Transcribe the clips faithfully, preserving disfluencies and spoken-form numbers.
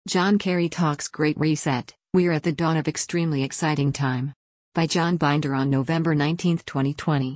John Kerry talks Great Reset, We're at the dawn of extremely exciting time. By John Binder on November nineteenth, twenty twenty.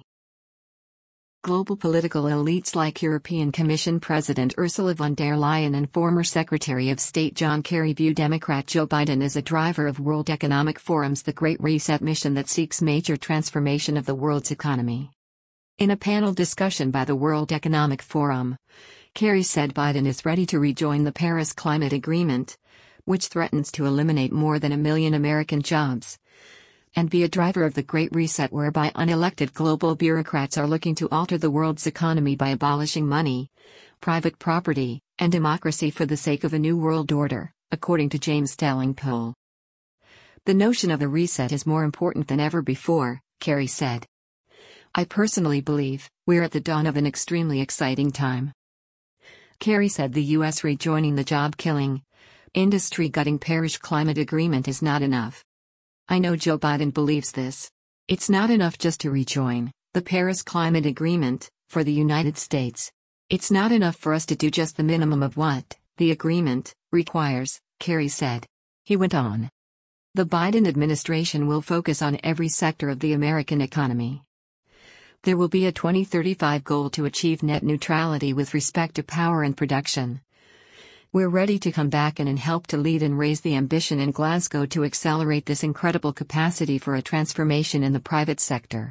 Global political elites like European Commission President Ursula von der Leyen and former Secretary of State John Kerry view Democrat Joe Biden as a driver of World Economic Forum's The Great Reset mission that seeks major transformation of the world's economy. In a panel discussion by the World Economic Forum, Kerry said Biden is ready to rejoin the Paris Climate Agreement, which threatens to eliminate more than a million American jobs, and be a driver of the Great Reset whereby unelected global bureaucrats are looking to alter the world's economy by abolishing money, private property, and democracy for the sake of a new world order, according to James Stelling poll. The notion of a reset is more important than ever before, Kerry said. I personally believe we're at the dawn of an extremely exciting time. Kerry said the U S rejoining the job-killing, industry-gutting Paris Climate Agreement is not enough. I know Joe Biden believes this. It's not enough just to rejoin the Paris Climate Agreement for the United States. It's not enough for us to do just the minimum of what the agreement requires, Kerry said. He went on. The Biden administration will focus on every sector of the American economy. There will be a twenty thirty-five goal to achieve net neutrality with respect to power and production. We're ready to come back in and help to lead and raise the ambition in Glasgow to accelerate this incredible capacity for a transformation in the private sector.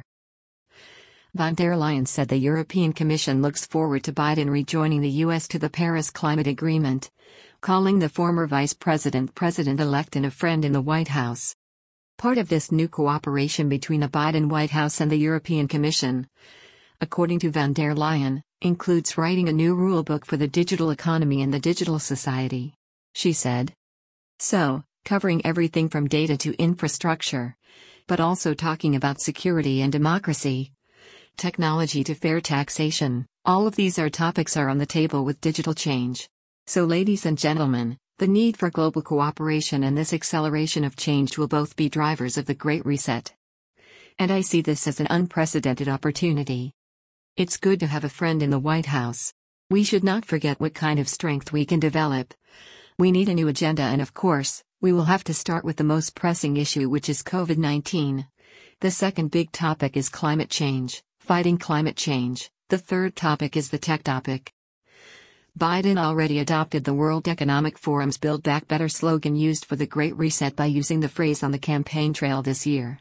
Von der Leyen said the European Commission looks forward to Biden rejoining the U S to the Paris Climate Agreement, calling the former vice president president-elect and a friend in the White House. Part of this new cooperation between the Biden White House and the European Commission, according to von der Leyen, includes writing a new rulebook for the digital economy and the digital society. She said. So, covering everything from data to infrastructure, but also talking about security and democracy, technology to fair taxation, all of these are topics are on the table with digital change. So ladies and gentlemen, the need for global cooperation and this acceleration of change will both be drivers of the Great Reset. And I see this as an unprecedented opportunity. It's good to have a friend in the White House. We should not forget what kind of strength we can develop. We need a new agenda, and of course, we will have to start with the most pressing issue, which is COVID nineteen. The second big topic is climate change, fighting climate change. The third topic is the tech topic. Biden already adopted the World Economic Forum's Build Back Better slogan used for the Great Reset by using the phrase on the campaign trail this year.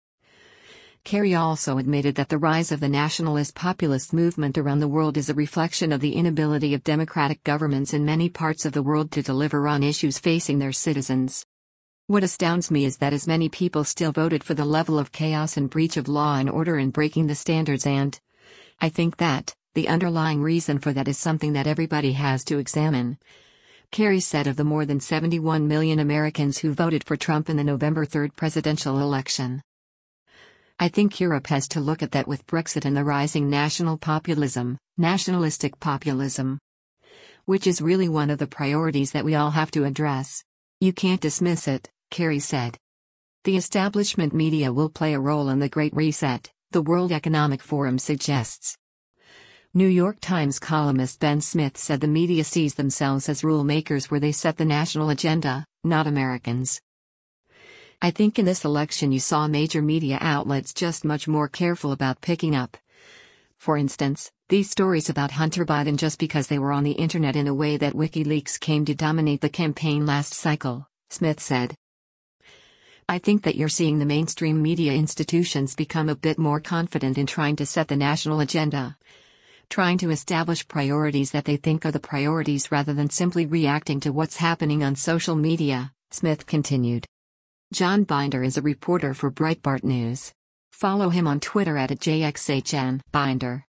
Kerry also admitted that the rise of the nationalist populist movement around the world is a reflection of the inability of democratic governments in many parts of the world to deliver on issues facing their citizens. What astounds me is that as many people still voted for the level of chaos and breach of law and order and breaking the standards, and I think that the underlying reason for that is something that everybody has to examine. Kerry said of the more than seventy-one million Americans who voted for Trump in the November third presidential election. I think Europe has to look at that with Brexit and the rising national populism, nationalistic populism, which is really one of the priorities that we all have to address. You can't dismiss it, Kerry said. The establishment media will play a role in the Great Reset, the World Economic Forum suggests. New York Times columnist Ben Smith said the media sees themselves as rule makers where they set the national agenda, not Americans. I think in this election you saw major media outlets just much more careful about picking up, for instance, these stories about Hunter Biden just because they were on the internet in a way that WikiLeaks came to dominate the campaign last cycle, Smith said. I think that you're seeing the mainstream media institutions become a bit more confident in trying to set the national agenda, trying to establish priorities that they think are the priorities rather than simply reacting to what's happening on social media, Smith continued. John Binder is a reporter for Breitbart News. Follow him on Twitter at J X H N Binder.